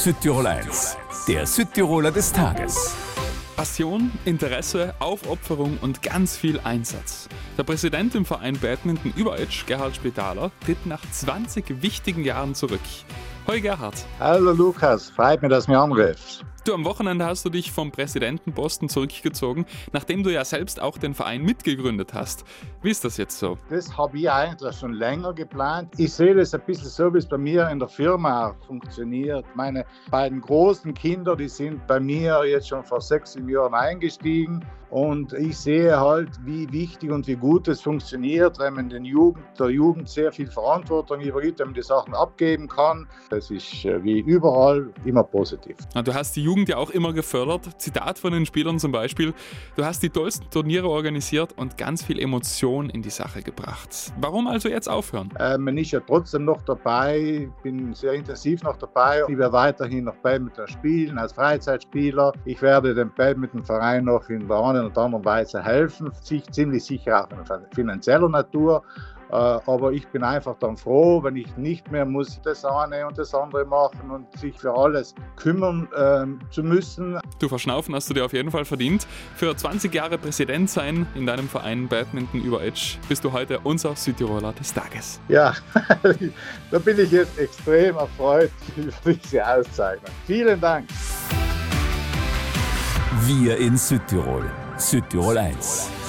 Südtirol 1, der Südtiroler des Tages. Passion, Interesse, Aufopferung und ganz viel Einsatz. Der Präsident im Verein Badminton Überetsch, Gerhard Spitaler, tritt nach 20 wichtigen Jahren zurück. Hoi Gerhard. Hallo Lukas, freut mich, dass du mich anrufst. Du, am Wochenende hast du dich vom Präsidentenposten zurückgezogen, nachdem du ja selbst auch den Verein mitgegründet hast. Wie ist das jetzt so? Das habe ich eigentlich schon länger geplant. Ich sehe das ein bisschen so, wie es bei mir in der Firma auch funktioniert. Meine beiden großen Kinder, die sind bei mir jetzt schon vor 6, 7 Jahren eingestiegen. Und ich sehe halt, wie wichtig und wie gut es funktioniert, wenn man der Jugend sehr viel Verantwortung übergibt, wenn man die Sachen abgeben kann. Das ist wie überall immer positiv. Du hast die Jugend ja auch immer gefördert. Zitat von den Spielern zum Beispiel: Du hast die tollsten Turniere organisiert und ganz viel Emotion in die Sache gebracht. Warum also jetzt aufhören? Man ist ja trotzdem noch dabei, bin sehr intensiv noch dabei. Ich werde weiterhin noch Badminton spielen als Freizeitspieler. Ich werde dem Badmintonverein noch in der einen oder anderen Weise helfen, ziemlich sicher auch in finanzieller Natur. Aber ich bin einfach dann froh, wenn ich nicht mehr muss das eine und das andere machen und sich für alles kümmern zu müssen. Du, verschnaufen hast du dir auf jeden Fall verdient. Für 20 Jahre Präsident sein in deinem Verein Badminton Überetsch bist du heute unser Südtiroler des Tages. Ja, da bin ich jetzt extrem erfreut über diese Auszeichnung. Vielen Dank. Wir in Südtirol. Südtirol 1.